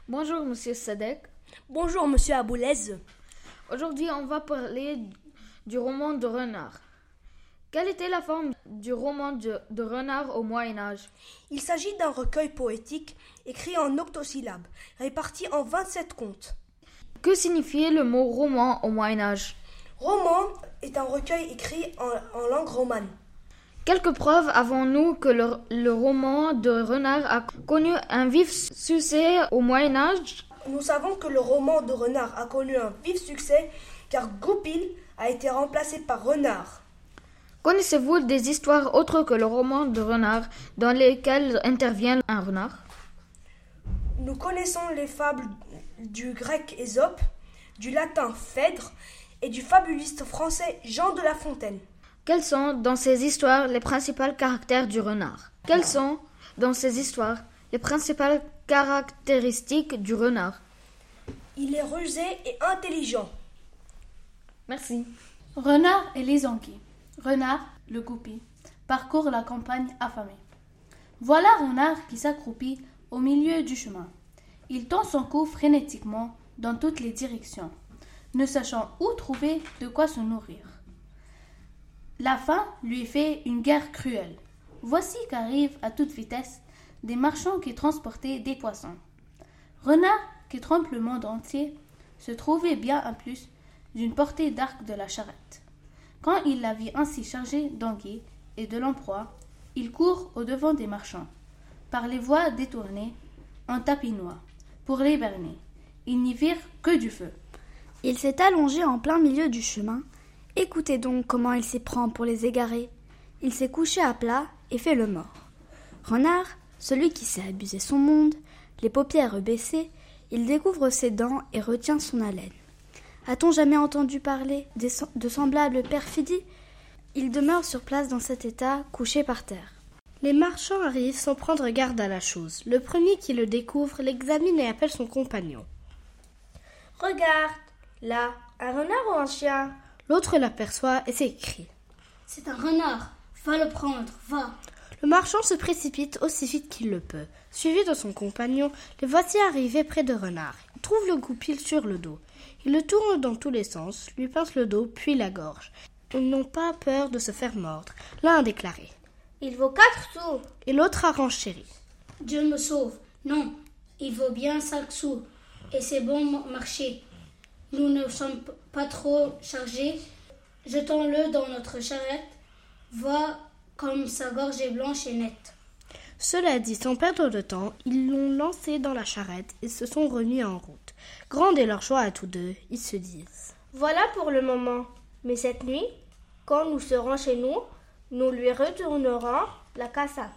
Bonjour Monsieur Sadek. Bonjour Monsieur Aboulez. Aujourd'hui on va parler du roman de Renard. Quelle était la forme du roman de Renard au Moyen-Âge? Il s'agit d'un recueil poétique écrit en octosyllabes, réparti en 27 contes. Que signifiait le mot roman au Moyen-Âge? Roman est un recueil écrit en langue romane. Quelques preuves avons-nous que le roman de Renard a connu un vif succès au Moyen-Âge? Nous savons que le roman de Renard a connu un vif succès car Goupil a été remplacé par Renard. Connaissez-vous des histoires autres que le roman de Renard dans lesquelles intervient un renard? Nous connaissons les fables du grec Ésope, du latin Phèdre et du fabuliste français Jean de La Fontaine. Quels sont, dans ces histoires, les principaux caractères du renard? Quelles sont, dans ces histoires, les principales caractéristiques du renard? Il est rusé et intelligent. Merci. Renard et les anguilles. Renard, le goupil, parcourt la campagne affamé. Voilà Renard qui s'accroupit au milieu du chemin. Il tend son cou frénétiquement dans toutes les directions, ne sachant où trouver de quoi se nourrir. La faim lui fait une guerre cruelle. Voici qu'arrivent à toute vitesse des marchands qui transportaient des poissons. Renard, qui trompe le monde entier, se trouvait bien à plus d'une portée d'arc de la charrette. Quand il la vit ainsi chargée d'anguilles et de lamproie, il court au-devant des marchands, par les voies détournées, en tapinois, pour les berner. Ils n'y virent que du feu. Il s'est allongé en plein milieu du chemin. Écoutez donc comment il s'y prend pour les égarer. Il s'est couché à plat et fait le mort. Renard, celui qui sait abuser son monde, les paupières baissées, il découvre ses dents et retient son haleine. A-t-on jamais entendu parler de semblables perfidies? Il demeure sur place dans cet état, couché par terre. Les marchands arrivent sans prendre garde à la chose. Le premier qui le découvre l'examine et appelle son compagnon. « Regarde, là, un renard ou un chien ?» L'autre l'aperçoit et s'écrie. « C'est un renard, va le prendre, va !» Le marchand se précipite aussi vite qu'il le peut. Suivi de son compagnon, les voici arrivés près de Renard. Il trouve le goupil sur le dos. Il le tourne dans tous les sens, lui pince le dos, puis la gorge. Ils n'ont pas peur de se faire mordre. L'un a déclaré. « Il vaut 4 sous !» Et l'autre a renchéri. « Dieu me sauve. Non, il vaut bien 5 sous. Et c'est bon marché. Nous ne sommes pas trop chargés. Jetons-le dans notre charrette. Vois comme sa gorge est blanche et nette. » Cela dit, sans perdre de temps, ils l'ont lancé dans la charrette et se sont remis en route. Grande est leur joie à tous deux, ils se disent. Voilà pour le moment. Mais cette nuit, quand nous serons chez nous, nous lui retournerons la casa.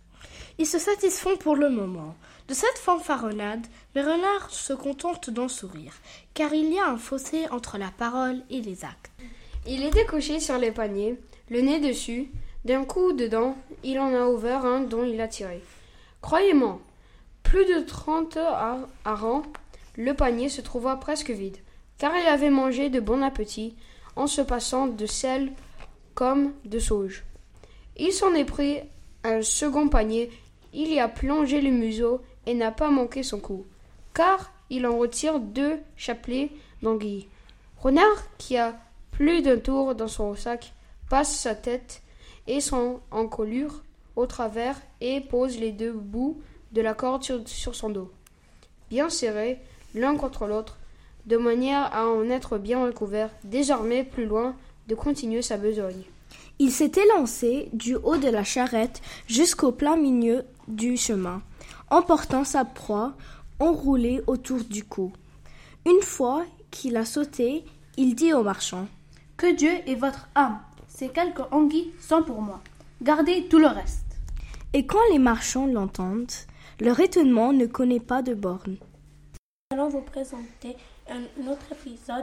Ils se satisfont pour le moment de cette fanfaronnade, mais Renard se contente d'en sourire, car il y a un fossé entre la parole et les actes. Il était couché sur les paniers, le nez dessus. D'un coup dedans, il en a ouvert un dont il a tiré. Croyez-moi, plus de 30 harengs, le panier se trouva presque vide, car il avait mangé de bon appétit en se passant de sel comme de sauge. Il s'en est pris un second panier, il y a plongé le museau et n'a pas manqué son coup, car il en retire 2 chapelets d'anguilles. Renard, qui a plus d'un tour dans son sac, passe sa tête et son encolure au travers et pose les 2 bouts de la corde sur son dos, bien serrés l'un contre l'autre, de manière à en être bien recouvert, désormais plus loin de continuer sa besogne. Il s'était lancé du haut de la charrette jusqu'au plein milieu du chemin, emportant sa proie enroulée autour du cou. Une fois qu'il a sauté, il dit au marchand : « Que Dieu ait votre âme. Ces quelques anguilles sont pour moi. Gardez tout le reste. » Et quand les marchands l'entendent, leur étonnement ne connaît pas de borne. Nous allons vous présenter un autre épisode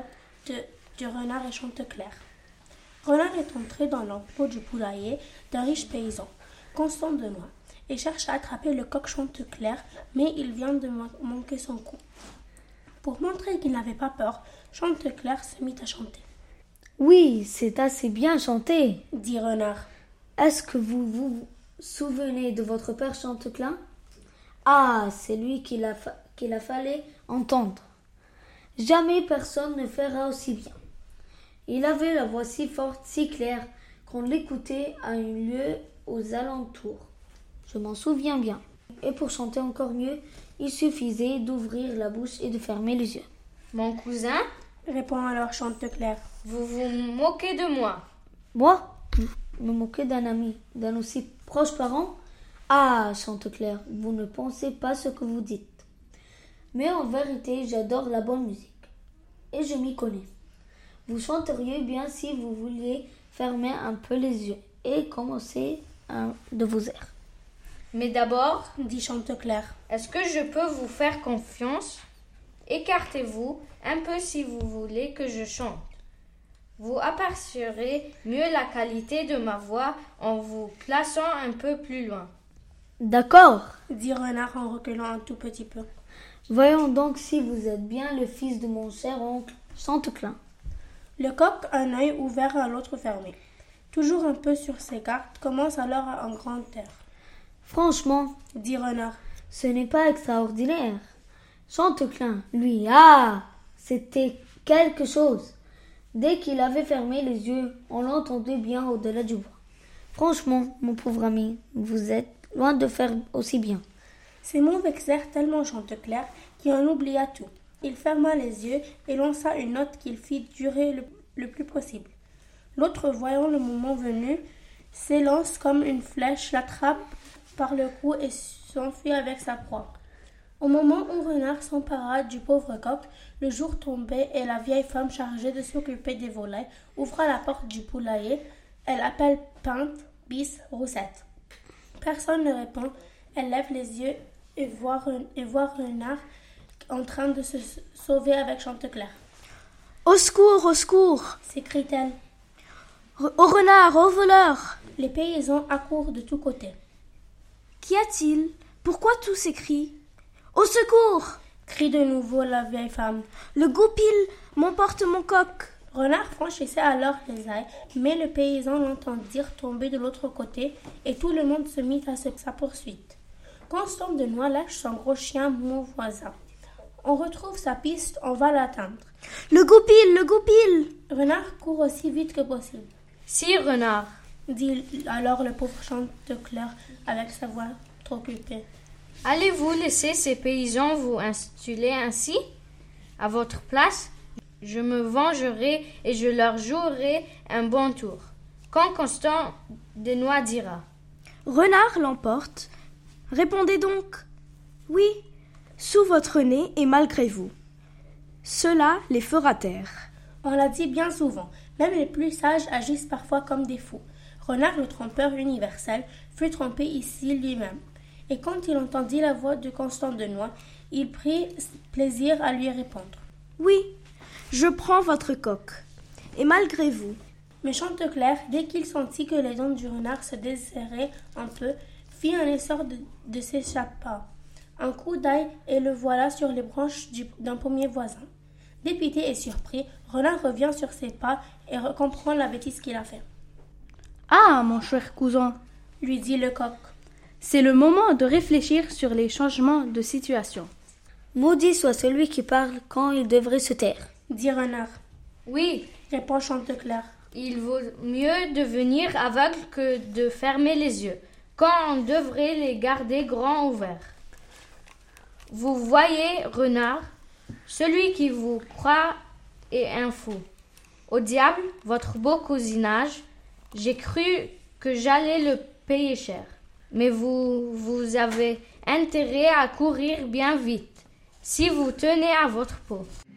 du Renard et Chanteclair. Renard est entré dans l'enclos du poulailler d'un riche paysan, Constant de Noix, et cherche à attraper le coq Chanteclair, mais il vient de manquer son coup. Pour montrer qu'il n'avait pas peur, Chanteclair se mit à chanter. « Oui, c'est assez bien chanté, » dit Renard. « Est-ce que vous vous souvenez de votre père Chanteclair ? Ah, c'est lui qui qu'il a fallu entendre. Jamais personne ne fera aussi bien. Il avait la voix si forte, si claire, qu'on l'écoutait à un lieu aux alentours. Je m'en souviens bien. Et pour chanter encore mieux, il suffisait d'ouvrir la bouche et de fermer les yeux. Mon cousin, répond alors Chanteclair. vous vous moquez de moi. Moi, me moquer d'un ami, d'un aussi proche parent? Ah, Chanteclair, vous ne pensez pas ce que vous dites. Mais en vérité, j'adore la bonne musique. Et je m'y connais. Vous chanteriez bien si vous vouliez fermer un peu les yeux et commencer un de vos airs. Mais d'abord, Dit Chanteclair. est-ce que je peux vous faire confiance? Écartez-vous un peu si vous voulez que je chante. Vous apercevrez mieux la qualité de ma voix en vous plaçant un peu plus loin. D'accord. Dit Renard en reculant un tout petit peu. Voyons donc si vous êtes bien le fils de mon cher oncle Chanteclair. Le coq, un œil ouvert et l'autre fermé, toujours un peu sur ses cartes, commence alors un grand air. Franchement, Dit Renard. ce n'est pas extraordinaire. Chanteclair, lui, c'était quelque chose. Dès qu'il avait fermé les yeux, on l'entendait bien au-delà du bois. Franchement, mon pauvre ami, vous êtes loin de faire aussi bien. Ces mots vexèrent tellement Chanteclair qu'il en oublia tout. Il ferma les yeux et lança une note qu'il fit durer le plus possible. L'autre, voyant le moment venu, s'élance comme une flèche, l'attrape par le cou et s'enfuit avec sa proie. Au moment où Renard s'empara du pauvre coq, le jour tombait et la vieille femme chargée de s'occuper des volailles ouvra la porte du poulailler. Elle appelle Pinte, Bis, Roussette. Personne ne répond. Elle lève les yeux et voit Renard en train de se sauver avec Chanteclair. Au secours, S'écrie-t-elle. au renard, au voleur. Les paysans accourent de tous côtés. Qu'y a-t-il? Pourquoi tous ces cris? Au secours! Crie de nouveau la vieille femme. Le goupil m'emporte mon coq. Renard franchissait alors les ailes, mais le paysan l'entendirent tomber de l'autre côté et tout le monde se mit à sa poursuite. Constant de Noix lâche son gros chien mon voisin. On retrouve sa piste, on va l'atteindre. Le goupil! Renard court aussi vite que possible. Sire Renard, Dit alors le pauvre Chanteclair avec sa voix trop occupée. allez-vous laisser ces paysans vous insulter ainsi? À votre place, je me vengerai et je leur jouerai un bon tour. Quand Constant Desnoix dira: Renard l'emporte. Répondez donc. Oui, sous votre nez et malgré vous. Cela les fera taire. On l'a dit bien souvent, même les plus sages agissent parfois comme des fous. Renard, le trompeur universel, fut trompé ici lui-même. Et quand il entendit la voix de Constant Desnoix, il prit plaisir à lui répondre. Oui, je prends votre coq. Et malgré vous. Mais Chanteclair, dès qu'il sentit que les dents du renard se desserraient un peu, fit un essor de s'échapper. Un coup d'œil et le voilà sur les branches d'un pommier voisin. Dépité et surpris, Renard revient sur ses pas et comprend la bêtise qu'il a fait. Ah, mon cher cousin, Lui dit le coq. c'est le moment de réfléchir sur les changements de situation. Maudit soit celui qui parle quand il devrait se taire. Dit Renard. oui, Répond Chanteclair. il vaut mieux devenir aveugle que de fermer les yeux, quand on devrait les garder grands ouverts. Vous voyez, Renard, celui qui vous croit est un fou. Au diable, votre beau cousinage, j'ai cru que j'allais le payer cher. Mais vous avez intérêt à courir bien vite, si vous tenez à votre peau.